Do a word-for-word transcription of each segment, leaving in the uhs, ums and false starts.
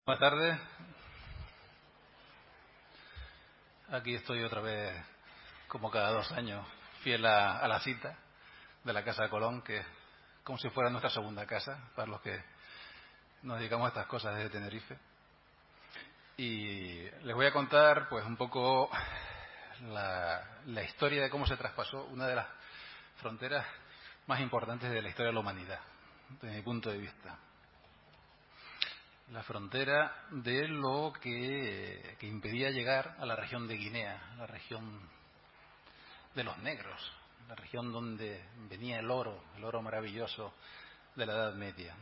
Buenas tardes. Aquí estoy otra vez, como cada dos años, fiel a, a la cita de la Casa de Colón, que es como si fuera nuestra segunda casa, para los que nos dedicamos a estas cosas desde Tenerife. Y les voy a contar pues un poco la, la historia de cómo se traspasó una de las fronteras más importantes de la historia de la humanidad, desde mi punto de vista. La frontera de lo que, que impedía llegar a la región de Guinea, la región de los negros, la región donde venía el oro, el oro maravilloso de la Edad Media.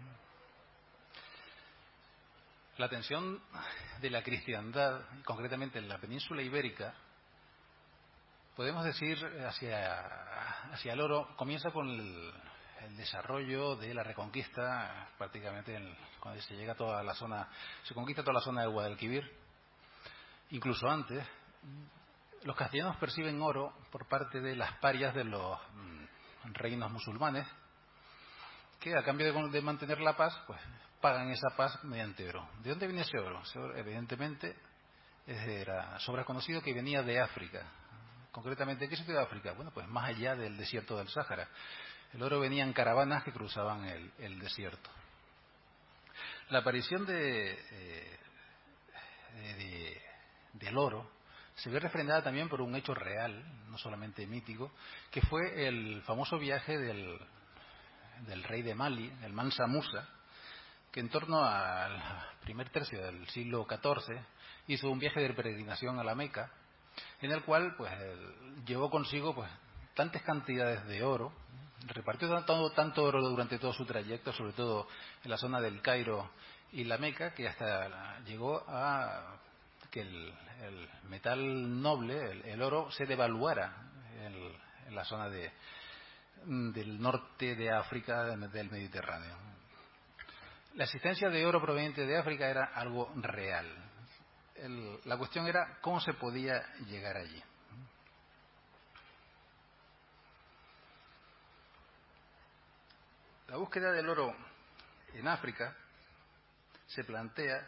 La tensión de la cristiandad, concretamente en la península ibérica, podemos decir hacia, hacia el oro, comienza con el, el desarrollo de la reconquista, prácticamente en, cuando se llega a toda la zona, se conquista toda la zona de Guadalquivir. Incluso antes, los castellanos perciben oro por parte de las parias de los mm, reinos musulmanes, que a cambio de, de mantener la paz, pues pagan esa paz mediante oro. ¿De dónde viene ese oro? Ese oro, evidentemente, era sobra conocido que venía de África. Concretamente, ¿qué sitio de África? Bueno, pues más allá del desierto del Sáhara. El oro venía en caravanas que cruzaban el, el desierto. La aparición de, eh, de, del oro se ve refrendada también por un hecho real, no solamente mítico, que fue el famoso viaje del, del rey de Mali, el Mansa Musa, que en torno al primer tercio del siglo catorce hizo un viaje de peregrinación a la Meca, en el cual pues llevó consigo pues tantas cantidades de oro, repartió tanto, tanto oro durante todo su trayecto, sobre todo en la zona del Cairo y la Meca, que hasta llegó a que el, el metal noble, el, el oro, se devaluara en, en la zona de, del norte de África, del Mediterráneo. La existencia de oro proveniente de África era algo real. El, la cuestión era cómo se podía llegar allí. La búsqueda del oro en África se plantea,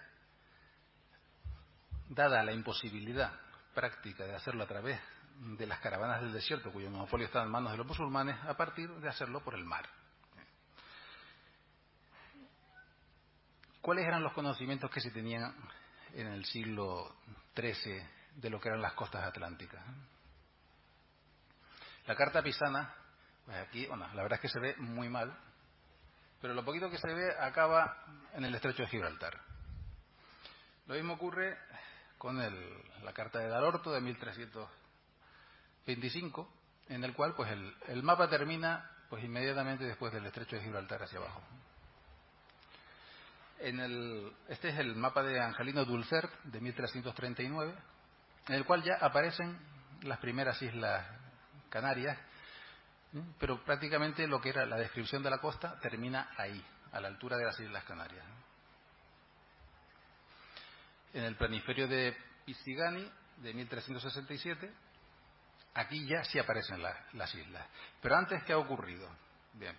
dada la imposibilidad práctica de hacerlo a través de las caravanas del desierto, cuyo monopolio está en manos de los musulmanes, a partir de hacerlo por el mar. ¿Cuáles eran los conocimientos que se tenían en el siglo trece de lo que eran las costas atlánticas? La carta pisana, pues aquí, bueno, la verdad es que se ve muy mal, pero lo poquito que se ve acaba en el estrecho de Gibraltar. Lo mismo ocurre con el, la carta de Dalorto de mil trescientos veinticinco, en el cual pues el, el mapa termina pues inmediatamente después del estrecho de Gibraltar hacia abajo. En el, este es el mapa de Angelino Dulcert de mil trescientos treinta y nueve, en el cual ya aparecen las primeras islas Canarias, pero prácticamente lo que era la descripción de la costa termina ahí, a la altura de las Islas Canarias. En el planiferio de Pizzigani de mil trescientos sesenta y siete, aquí ya sí aparecen la, las islas. Pero antes, ¿qué ha ocurrido? Bien.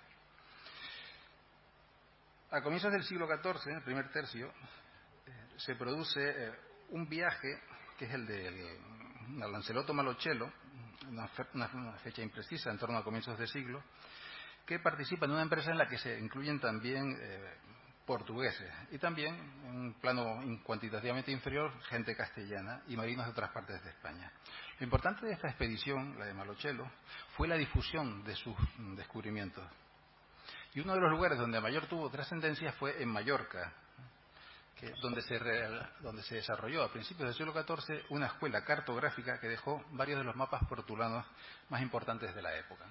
A comienzos del siglo catorce, en el primer tercio, eh, se produce eh, un viaje, que es el de Lancelotto Malocello, una, fe, una, una fecha imprecisa, en torno a comienzos de siglo, que participa en una empresa en la que se incluyen también eh, portugueses y también, en un plano cuantitativamente inferior, gente castellana y marinos de otras partes de España. Lo importante de esta expedición, la de Malocello, fue la difusión de sus descubrimientos. Y uno de los lugares donde mayor tuvo trascendencia fue en Mallorca, que, donde, se re, donde se desarrolló a principios del siglo catorce una escuela cartográfica que dejó varios de los mapas portulanos más importantes de la época.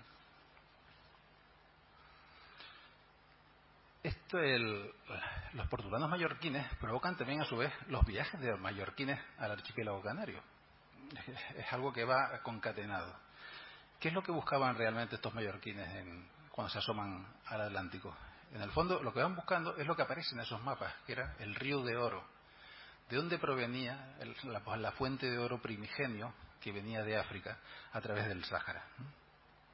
Esto, el, los portulanos mallorquines provocan también a su vez los viajes de los mallorquines al archipiélago canario. Es algo que va concatenado. ¿Qué es lo que buscaban realmente estos mallorquines en, cuando se asoman al Atlántico? En el fondo, lo que van buscando es lo que aparece en esos mapas, que era el río de oro. ¿De dónde provenía el, la, la fuente de oro primigenio que venía de África a través del Sáhara?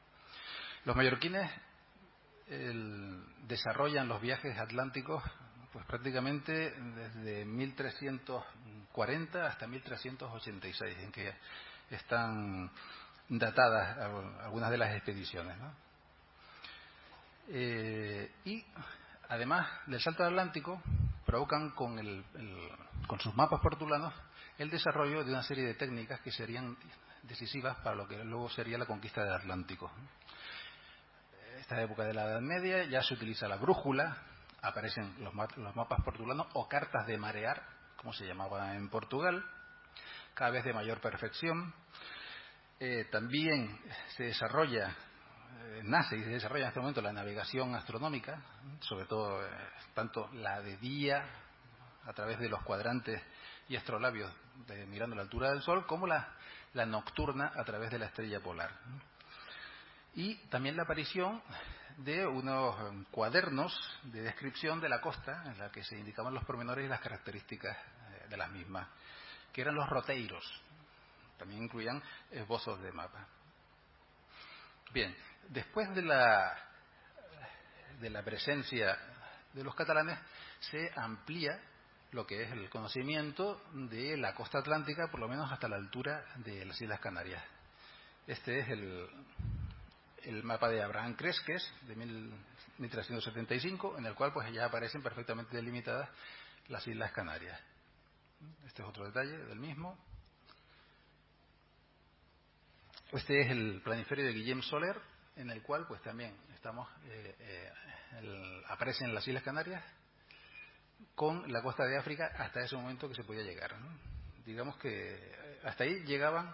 Los mallorquines el, desarrollan los viajes atlánticos pues prácticamente desde mil trescientos cuarenta hasta mil trescientos ochenta y seis, en que están datadas algunas de las expediciones, ¿no? Eh, y además del salto atlántico, provocan con, el, el, con sus mapas portulanos el desarrollo de una serie de técnicas que serían decisivas para lo que luego sería la conquista del Atlántico. En esta época de la Edad Media ya se utiliza la brújula, aparecen los, los mapas portulanos o cartas de marear, como se llamaba en Portugal, cada vez de mayor perfección. Eh, también se desarrolla, eh, nace y se desarrolla en este momento la navegación astronómica, sobre todo eh, tanto la de día a través de los cuadrantes y astrolabios de, mirando la altura del Sol, como la, la nocturna a través de la estrella polar. Y también la aparición de unos cuadernos de descripción de la costa en la que se indicaban los pormenores y las características eh, de las mismas, que eran los roteiros. También incluían esbozos de mapa. Bien, después de la, de la presencia de los catalanes, se amplía lo que es el conocimiento de la costa atlántica, por lo menos hasta la altura de las Islas Canarias. Este es el, el mapa de Abraham Cresques, de mil trescientos setenta y cinco, en el cual pues ya aparecen perfectamente delimitadas las Islas Canarias. Este es otro detalle del mismo. Este es el planiferio de Guillem Soler, en el cual pues también estamos eh, eh, el, aparecen las Islas Canarias con la costa de África hasta ese momento que se podía llegar, ¿no? Digamos que hasta ahí llegaban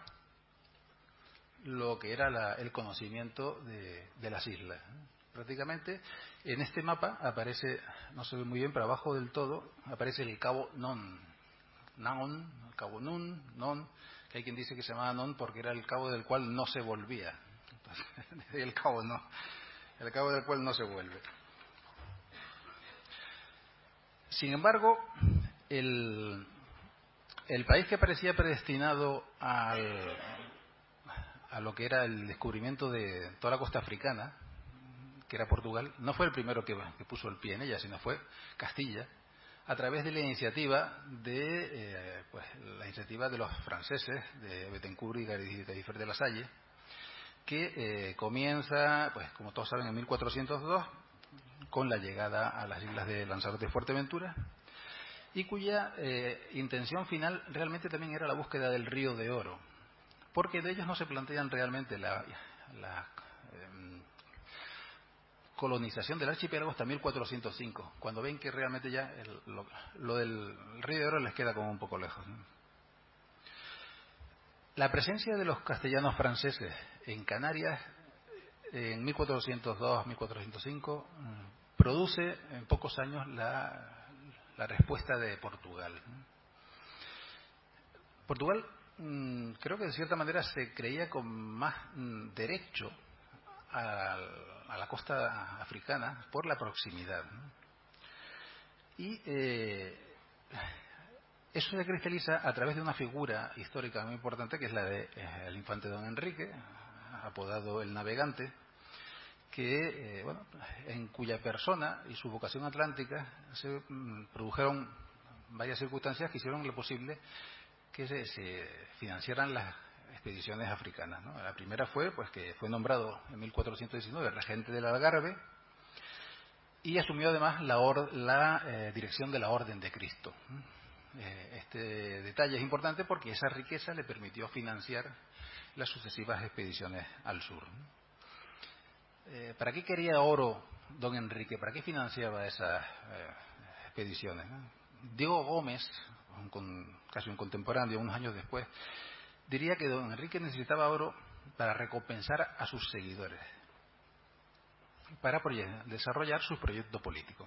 lo que era la, el conocimiento de, de las islas, ¿no? Prácticamente en este mapa aparece, no se ve muy bien, pero abajo del todo aparece el cabo Non, Non, el cabo Nun, Non, que hay quien dice que se llamaba Non porque era el cabo del cual no se volvía. Entonces, el cabo no, el cabo del cual no se vuelve. Sin embargo, el, el país que parecía predestinado al, a lo que era el descubrimiento de toda la costa africana, que era Portugal, no fue el primero que, que puso el pie en ella, sino fue Castilla, a través de la iniciativa de eh, pues, la iniciativa de los franceses, de Bettencourt y Gadifer de la Salle, que eh, comienza, pues como todos saben, en mil cuatrocientos dos, con la llegada a las islas de Lanzarote y Fuerteventura, y cuya eh, intención final realmente también era la búsqueda del río de oro, porque de ellos no se plantean realmente la, la eh, colonización del archipiélago hasta mil cuatrocientos cinco, cuando ven que realmente ya el, lo, lo del río de oro les queda como un poco lejos, ¿no? La presencia de los castellanos franceses en Canarias en mil cuatrocientos dos a mil cuatrocientos cinco produce en pocos años la, la respuesta de Portugal. Portugal mmm, creo que de cierta manera se creía con más mmm, derecho a, a la costa africana por la proximidad, ¿no? Y eh, eso se cristaliza a través de una figura histórica muy importante que es la del de, eh, infante Don Enrique, apodado el Navegante, que eh, bueno, en cuya persona y su vocación atlántica se mmm, produjeron varias circunstancias que hicieron lo posible que se, se financiaran las expediciones africanas, ¿no? La primera fue pues que fue nombrado en mil cuatrocientos diecinueve regente del Algarve y asumió además la, or, la eh, dirección de la Orden de Cristo. Eh, este detalle es importante porque esa riqueza le permitió financiar las sucesivas expediciones al sur. Eh, ¿Para qué quería oro don Enrique? ¿Para qué financiaba esas eh, expediciones, ¿no? Diego Gómez, un con, casi un contemporáneo, unos años después, diría que don Enrique necesitaba oro para recompensar a sus seguidores, para desarrollar su proyecto político.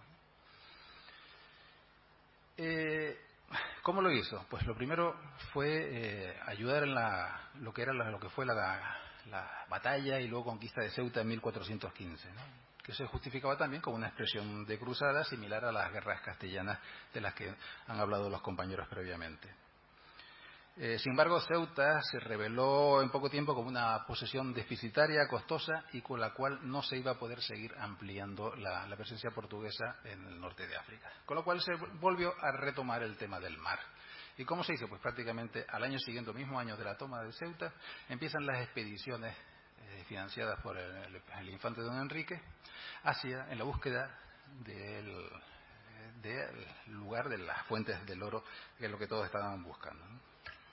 Eh, ¿Cómo lo hizo? Pues lo primero fue eh, ayudar en la, lo que era la, lo que fue la, la batalla y luego conquista de Ceuta en mil cuatrocientos quince, ¿no? Que se justificaba también como una expresión de cruzada similar a las guerras castellanas de las que han hablado los compañeros previamente. Eh, sin embargo, Ceuta se reveló en poco tiempo como una posesión deficitaria, costosa y con la cual no se iba a poder seguir ampliando la, la presencia portuguesa en el norte de África. Con lo cual se volvió a retomar el tema del mar. ¿Y cómo se hizo? Pues prácticamente al año siguiente, el mismo año de la toma de Ceuta, empiezan las expediciones eh, financiadas por el, el, el infante don Enrique hacia, en la búsqueda del, del lugar de las fuentes del oro, que es lo que todos estaban buscando, ¿no?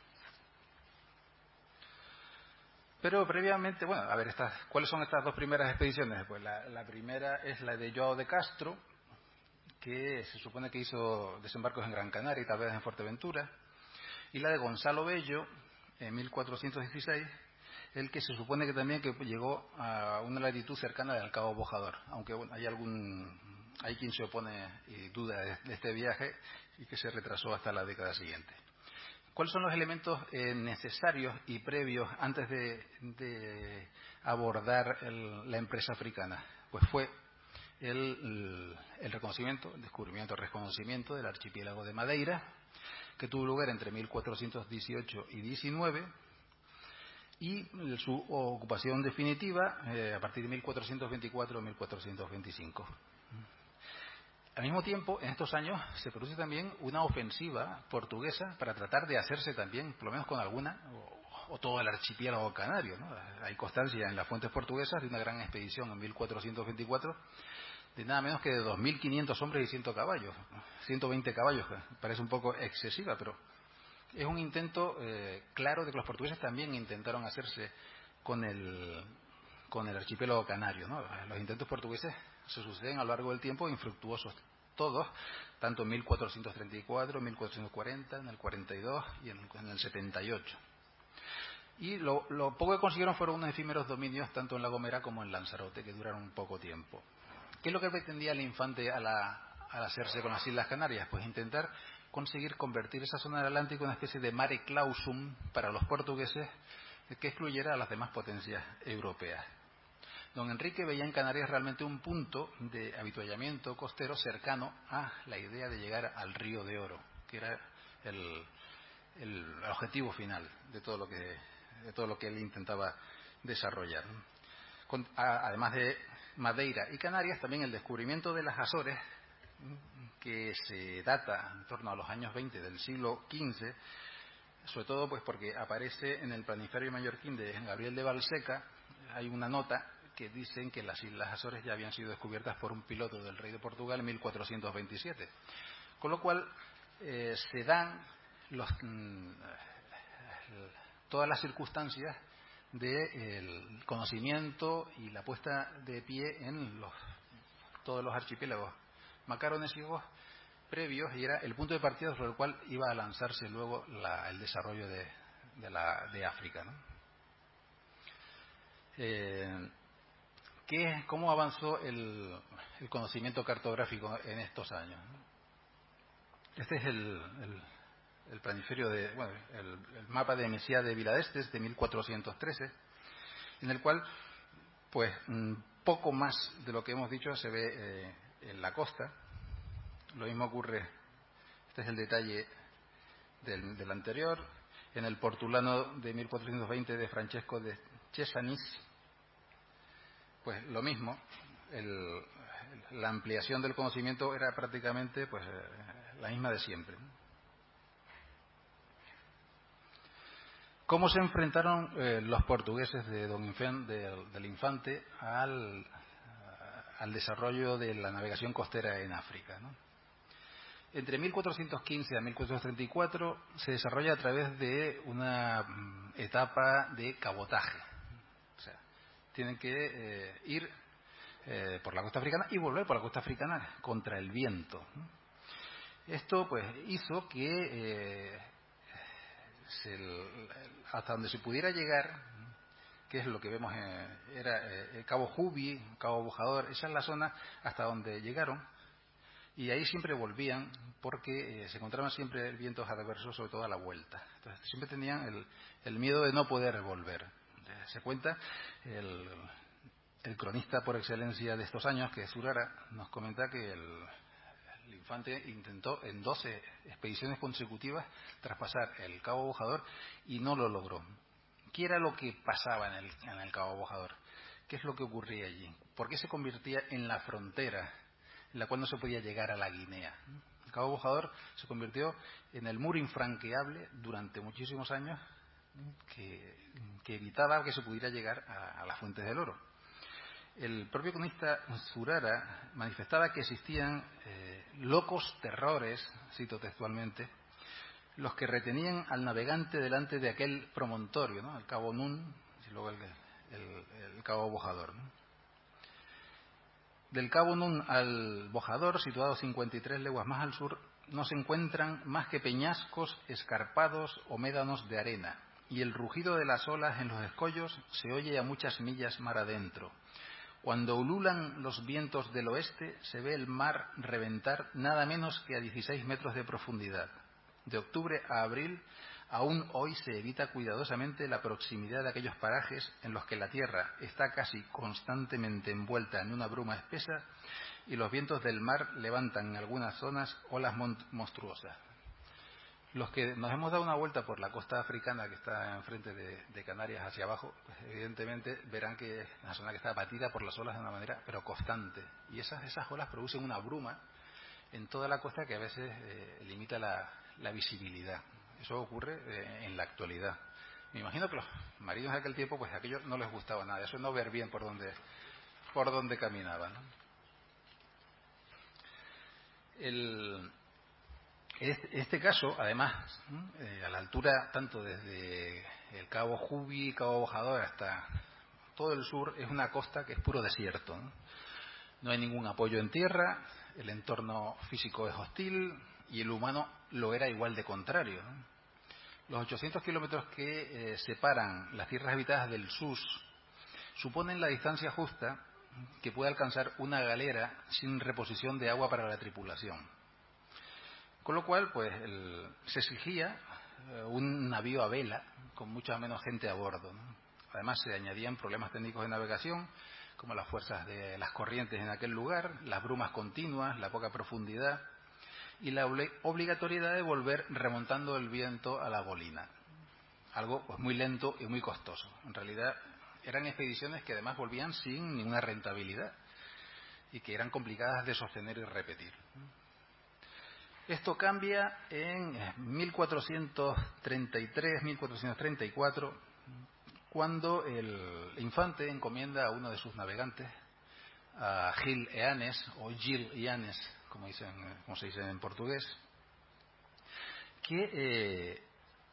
Pero previamente, bueno, a ver, estas, ¿cuáles son estas dos primeras expediciones? Pues la, la primera es la de Joao de Castro, que se supone que hizo desembarcos en Gran Canaria y tal vez en Fuerteventura, y la de Gonzalo Bello, en mil cuatrocientos dieciséis, el que se supone que también que llegó a una latitud cercana del Cabo Bojador, aunque bueno, hay algún hay quien se opone y duda de, de este viaje y que se retrasó hasta la década siguiente. ¿Cuáles son los elementos eh, necesarios y previos antes de, de abordar el, la empresa africana? Pues fue el, el, el reconocimiento, el descubrimiento, el reconocimiento del archipiélago de Madeira, que tuvo lugar entre mil cuatrocientos dieciocho y diecinueve, y su ocupación definitiva eh, a partir de mil cuatrocientos veinticuatro a mil cuatrocientos veinticinco. Al mismo tiempo, en estos años se produce también una ofensiva portuguesa para tratar de hacerse también, por lo menos con alguna, o, o todo el archipiélago canario, ¿no? Hay constancia en las fuentes portuguesas de una gran expedición en mil cuatrocientos veinticuatro de nada menos que de dos mil quinientos hombres y cien caballos, ciento veinte caballos, parece un poco excesiva, pero es un intento eh, claro de que los portugueses también intentaron hacerse con el, con el archipiélago canario, ¿no? Los intentos portugueses se suceden a lo largo del tiempo, infructuosos todos, tanto en mil cuatrocientos treinta y cuatro, en mil cuatrocientos cuarenta, en el cuarenta y dos y en el, en el setenta y ocho. Y lo, lo poco que consiguieron fueron unos efímeros dominios tanto en La Gomera como en Lanzarote, que duraron poco tiempo. ¿Qué es lo que pretendía el infante al, al hacerse con las Islas Canarias? Pues intentar conseguir convertir esa zona del Atlántico en una especie de mare clausum para los portugueses que excluyera a las demás potencias europeas. Don Enrique veía en Canarias realmente un punto de avituallamiento costero cercano a la idea de llegar al Río de Oro, que era el, el objetivo final de todo lo que, de todo lo que él intentaba desarrollar. Con, a, además de Madeira y Canarias, también el descubrimiento de las Azores, que se data en torno a los años veinte del siglo quince, sobre todo pues porque aparece en el planiferio mallorquín de Gabriel de Valseca, hay una nota que dicen que las Islas Azores ya habían sido descubiertas por un piloto del rey de Portugal en mil cuatrocientos veintisiete. Con lo cual eh, se dan los, mm, todas las circunstancias del conocimiento y la puesta de pie en los, todos los archipiélagos macaronésigos previos, y era el punto de partida sobre el cual iba a lanzarse luego la, el desarrollo de, de, la, de África, ¿no? Eh, ¿qué, ¿Cómo avanzó el, el conocimiento cartográfico en estos años? Este es el, el, el planiferio de, bueno, el, el mapa de Messiá de Viladestes de mil cuatrocientos trece, en el cual, pues, poco más de lo que hemos dicho se ve eh, en la costa. Lo mismo ocurre, este es el detalle del, del anterior, en el Portulano de mil cuatrocientos veinte de Francesco de Chesanis, pues lo mismo, el, la ampliación del conocimiento era prácticamente pues la misma de siempre. ¿Cómo se enfrentaron eh, los portugueses de don Infan, de, del Infante al, al desarrollo de la navegación costera en África, ¿no? Entre mil cuatrocientos quince a mil cuatrocientos treinta y cuatro se desarrolla a través de una mm, etapa de cabotaje. O sea, tienen que eh, ir eh, por la costa africana y volver por la costa africana contra el viento. Esto pues hizo que eh, se, hasta donde se pudiera llegar, que es lo que vemos, eh, era eh, Cabo Jubi, Cabo Bojador, esa es la zona hasta donde llegaron. Y ahí siempre volvían porque eh, se encontraban siempre vientos adversos, sobre todo a la vuelta. Entonces siempre tenían el, el miedo de no poder volver. Eh, se cuenta, el, el cronista por excelencia de estos años, que es Urara, nos comenta que el, el infante intentó en doce expediciones consecutivas traspasar el Cabo Bojador y no lo logró. ¿Qué era lo que pasaba en el, en el Cabo Bojador? ¿Qué es lo que ocurría allí? ¿Por qué se convertía en la frontera en la cual no se podía llegar a la Guinea? El Cabo Bojador se convirtió en el muro infranqueable durante muchísimos años que, que evitaba que se pudiera llegar a, a las fuentes del oro. El propio cronista Zurara manifestaba que existían eh, locos terrores, cito textualmente, los que retenían al navegante delante de aquel promontorio, ¿no? El Cabo Nun y luego el, el, el Cabo Bojador, ¿no? Del Cabo Nun al Bojador, situado cincuenta y tres leguas más al sur, no se encuentran más que peñascos escarpados o médanos de arena, y el rugido de las olas en los escollos se oye a muchas millas mar adentro. Cuando ululan los vientos del oeste, se ve el mar reventar nada menos que a dieciséis metros de profundidad. De octubre a abril, aún hoy se evita cuidadosamente la proximidad de aquellos parajes en los que la tierra está casi constantemente envuelta en una bruma espesa y los vientos del mar levantan en algunas zonas olas monstruosas. Los que nos hemos dado una vuelta por la costa africana que está enfrente de, de Canarias hacia abajo, pues evidentemente verán que es una zona que está batida por las olas de una manera pero constante. Y esas, esas olas producen una bruma en toda la costa que a veces eh, limita la, la visibilidad. Eso ocurre eh, en la actualidad. Me imagino que los marinos de aquel tiempo, pues aquello no les gustaba nada. Eso es no ver bien por dónde, por dónde caminaban, ¿no? El... Este, este caso, además, eh, a la altura tanto desde el Cabo Jubi, Cabo Bojador hasta todo el sur, es una costa que es puro desierto, ¿no? No hay ningún apoyo en tierra, el entorno físico es hostil y el humano lo era igual de contrario, ¿no? Los ochocientos kilómetros que eh, separan las tierras habitadas del Sus suponen la distancia justa que puede alcanzar una galera sin reposición de agua para la tripulación. Con lo cual, pues, el, se exigía eh, un navío a vela con mucha menos gente a bordo, ¿no? Además, se añadían problemas técnicos de navegación, como las fuerzas de las corrientes en aquel lugar, las brumas continuas, la poca profundidad y la obligatoriedad de volver remontando el viento a la bolina. Algo pues, muy lento y muy costoso. En realidad, eran expediciones que además volvían sin ninguna rentabilidad y que eran complicadas de sostener y repetir. Esto cambia en mil cuatrocientos treinta y tres, mil cuatrocientos treinta y cuatro, cuando el infante encomienda a uno de sus navegantes, a Gil Eanes, o Gil Eanes, como, dicen, como se dice en portugués, que eh,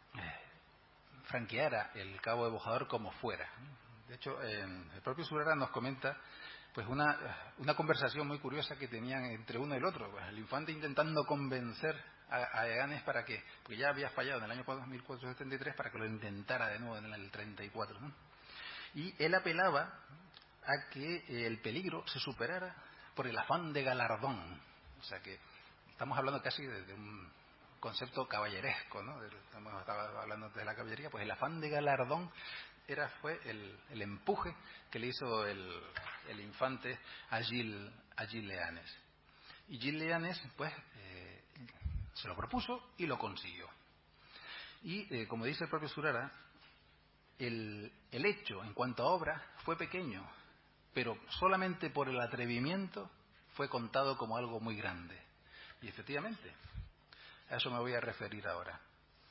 franqueara el Cabo de Bojador como fuera. De hecho, en el propio Zurara nos comenta pues una, una conversación muy curiosa que tenían entre uno y el otro. Pues el infante intentando convencer a, a Eanes para que, porque ya había fallado en el año mil cuatrocientos setenta y tres, para que lo intentara de nuevo en el treinta y cuatro, ¿no? Y él apelaba a que el peligro se superara por el afán de galardón. O sea que estamos hablando casi de, de un concepto caballeresco, ¿no? Estamos hablando de la caballería, pues el afán de galardón era fue el, el empuje que le hizo el, el infante a Gil, a Gil Eanes. Y Gil Eanes, pues, eh, se lo propuso y lo consiguió. Y, eh, como dice el propio Zurara, el, el hecho en cuanto a obra fue pequeño, pero solamente por el atrevimiento fue contado como algo muy grande. Y efectivamente, a eso me voy a referir ahora.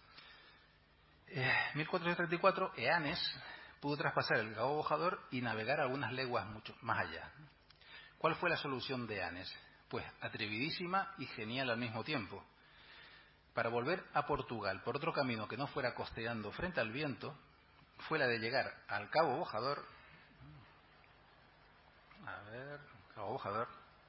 Eh, mil cuatrocientos treinta y cuatro, Eanes pudo traspasar el Cabo Bojador y navegar algunas leguas mucho más allá. ¿Cuál fue la solución de Eanes? Pues atrevidísima y genial al mismo tiempo. Para volver a Portugal por otro camino que no fuera costeando frente al viento, fue la de llegar al Cabo Bojador, a ver, Cabo Bojador,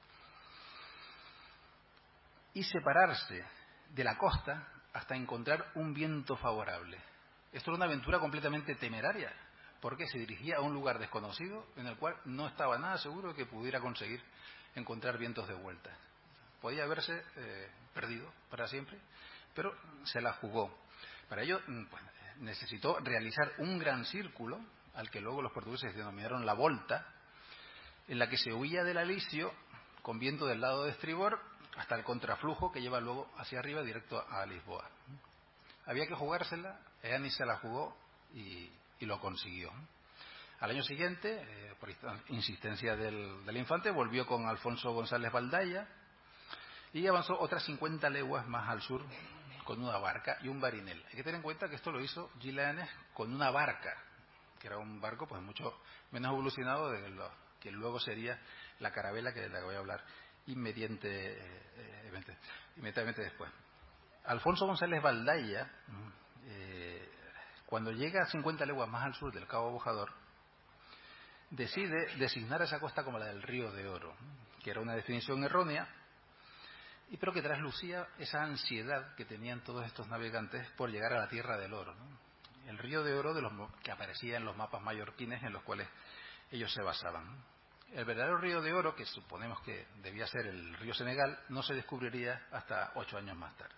y separarse de la costa hasta encontrar un viento favorable. Esto era una aventura completamente temeraria, porque se dirigía a un lugar desconocido en el cual no estaba nada seguro de que pudiera conseguir encontrar vientos de vuelta. Podía haberse eh, perdido para siempre, pero se la jugó. Para ello, pues, necesitó realizar un gran círculo, al que luego los portugueses denominaron la volta, en la que se huía del alisio con viento del lado de estribor hasta el contraflujo que lleva luego hacia arriba directo a Lisboa. Había que jugársela, Eanis se la jugó y, y lo consiguió. Al año siguiente, eh, por insistencia del, del infante, volvió con Alfonso González Baldaya y avanzó otras cincuenta leguas más al sur con una barca y un barinel. Hay que tener en cuenta que esto lo hizo Gil Eanes con una barca, que era un barco pues mucho menos evolucionado de lo que luego sería la carabela, que de la que voy a hablar inmediatamente, eh, inmediatamente después. Alfonso González Baldaya, eh, cuando llega a cincuenta leguas más al sur del Cabo Bojador, decide designar esa costa como la del Río de Oro, que era una definición errónea, y pero que traslucía esa ansiedad que tenían todos estos navegantes por llegar a la Tierra del Oro, ¿no? El Río de Oro de los que aparecía en los mapas mallorquines en los cuales ellos se basaban. El verdadero Río de Oro, que suponemos que debía ser el río Senegal, no se descubriría hasta ocho años más tarde.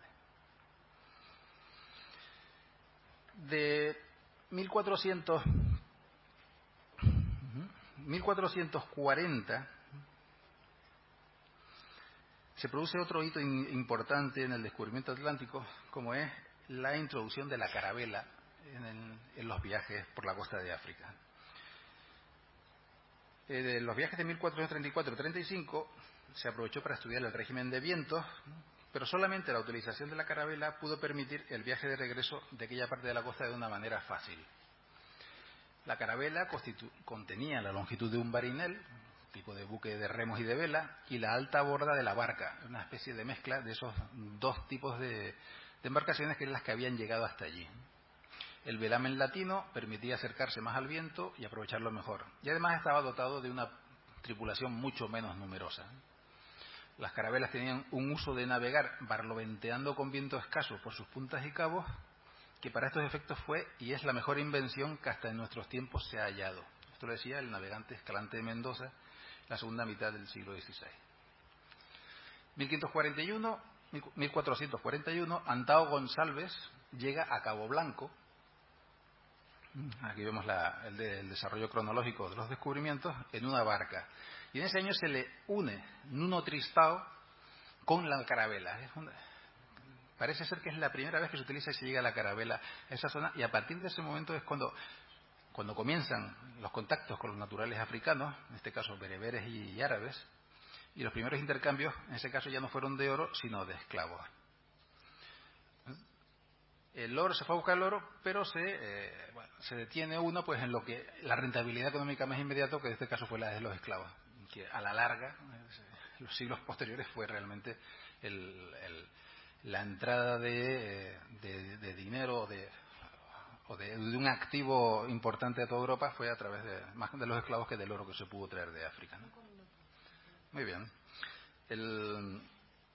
De mil cuatrocientos, mil cuatrocientos cuarenta se produce otro hito importante en el descubrimiento atlántico, como es la introducción de la carabela en, el, en los viajes por la costa de África. Eh, de los viajes de mil cuatrocientos treinta y cuatro a treinta y cinco se aprovechó para estudiar el régimen de vientos, pero solamente la utilización de la carabela pudo permitir el viaje de regreso de aquella parte de la costa de una manera fácil. La carabela contenía la longitud de un barinel, tipo de buque de remos y de vela, y la alta borda de la barca, una especie de mezcla de esos dos tipos de, de embarcaciones que eran las que habían llegado hasta allí. El velamen latino permitía acercarse más al viento y aprovecharlo mejor, y además estaba dotado de una tripulación mucho menos numerosa. Las carabelas tenían un uso de navegar barloventeando con viento escaso por sus puntas y cabos, que para estos efectos fue y es la mejor invención que hasta en nuestros tiempos se ha hallado. Esto lo decía el navegante Escalante de Mendoza, la segunda mitad del siglo dieciséis. mil cuatrocientos cuarenta y uno, Antao González llega a Cabo Blanco. Aquí vemos la, el, de, el desarrollo cronológico de los descubrimientos en una barca. Y en ese año se le une Nuno Tristão con la carabela. Es una, parece ser que es la primera vez que se utiliza y se llega a la carabela a esa zona, y a partir de ese momento es cuando, cuando comienzan los contactos con los naturales africanos, en este caso bereberes y, y árabes, y los primeros intercambios, en ese caso ya no fueron de oro, sino de esclavos. El oro, se fue a buscar el oro, pero se, eh, bueno, se detiene uno pues en lo que la rentabilidad económica más inmediata, que en este caso fue la de los esclavos, que a la larga, los siglos posteriores, fue realmente el, el, la entrada de, de, de dinero de, o de, de un activo importante a toda Europa fue a través de más de los esclavos que del oro que se pudo traer de África, ¿no? Muy bien. El,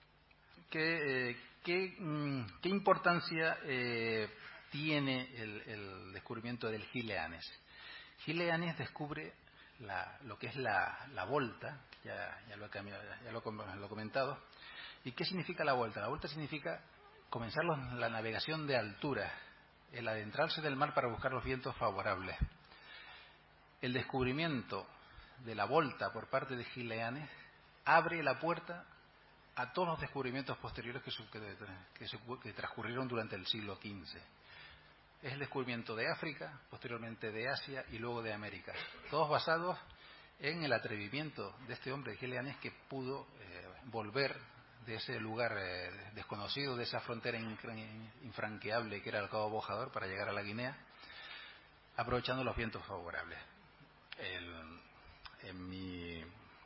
¿qué, eh, qué, ¿Qué importancia eh, tiene el, el descubrimiento del Gil Eanes? Gil Eanes descubre la, lo que es la, la volta, ya, ya, lo, he, ya lo, lo he comentado. ¿Y qué significa la volta? La volta significa comenzar los, la navegación de altura, el adentrarse del mar para buscar los vientos favorables. El descubrimiento de la volta por parte de Gil Eanes abre la puerta a todos los descubrimientos posteriores que, que, que, que transcurrieron durante el siglo quince. Es el descubrimiento de África, posteriormente de Asia y luego de América, todos basados en el atrevimiento de este hombre, Gil Eanes, que pudo eh, volver de ese lugar eh, desconocido, de esa frontera infranqueable que era el Cabo Bojador, para llegar a la Guinea, aprovechando los vientos favorables. El, en, mi,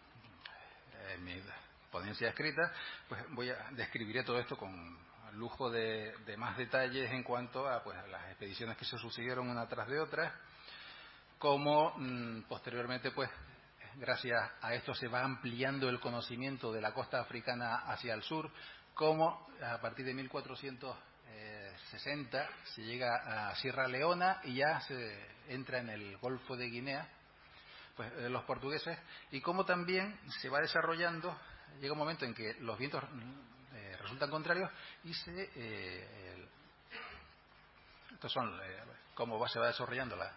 en mi ponencia escrita, pues voy a describiré todo esto con lujo de, de más detalles en cuanto a, pues, a las expediciones que se sucedieron una tras de otra, como mmm, posteriormente, pues, gracias a esto se va ampliando el conocimiento de la costa africana hacia el sur, como a partir de mil cuatrocientos sesenta se llega a Sierra Leona y ya se entra en el Golfo de Guinea, pues, eh, los portugueses, y como también se va desarrollando, llega un momento en que los vientos eh, resultan contrarios y se eh, el, estos son eh, cómo va, se va desarrollando la,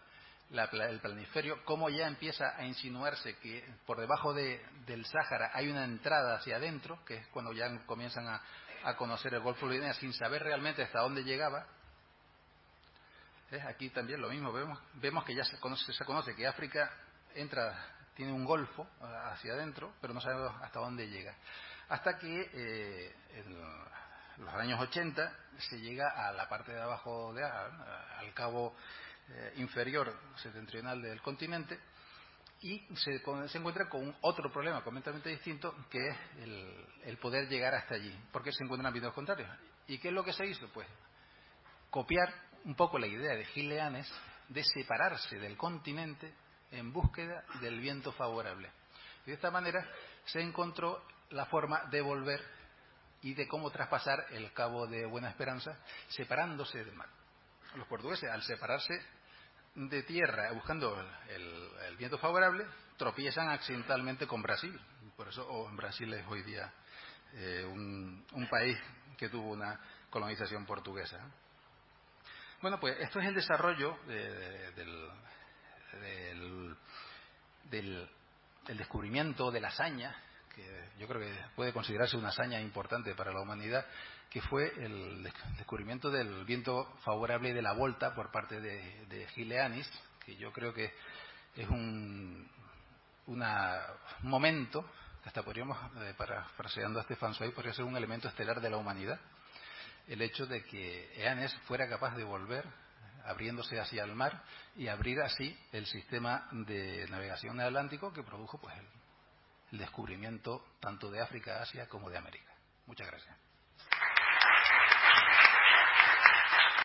la, el planiferio, cómo ya empieza a insinuarse que por debajo de, del Sáhara hay una entrada hacia adentro, que es cuando ya comienzan a, a conocer el Golfo de Guinea sin saber realmente hasta dónde llegaba. ¿Eh? Aquí también lo mismo, vemos, vemos que ya se conoce, se conoce que África entra, tiene un golfo hacia adentro, pero no sabemos hasta dónde llega. Hasta que eh, en los años ochenta se llega a la parte de abajo, de, al cabo eh, inferior septentrional del continente, y se, se encuentra con otro problema completamente distinto, que es el, el poder llegar hasta allí, porque se encuentran vientos contrarios. ¿Y qué es lo que se hizo? Pues copiar un poco la idea de Gil Eanes de separarse del continente en búsqueda del viento favorable. Y de esta manera se encontró la forma de volver y de cómo traspasar el Cabo de Buena Esperanza separándose del mar. Los portugueses, al separarse de tierra buscando el, el viento favorable, tropiezan accidentalmente con Brasil. Por eso oh, Brasil es hoy día eh, un, un país que tuvo una colonización portuguesa. Bueno, pues esto es el desarrollo de, de, del, del, del, del descubrimiento de la hazaña, que yo creo que puede considerarse una hazaña importante para la humanidad, que fue el descubrimiento del viento favorable de la volta por parte de, de Gil Eanes, que yo creo que es un una, un momento, que hasta podríamos, eh, parafraseando a Stefan Zweig, podría ser un elemento estelar de la humanidad, el hecho de que Eanes fuera capaz de volver abriéndose hacia el mar y abrir así el sistema de navegación atlántico que produjo pues el, el descubrimiento tanto de África, Asia como de América. Muchas gracias.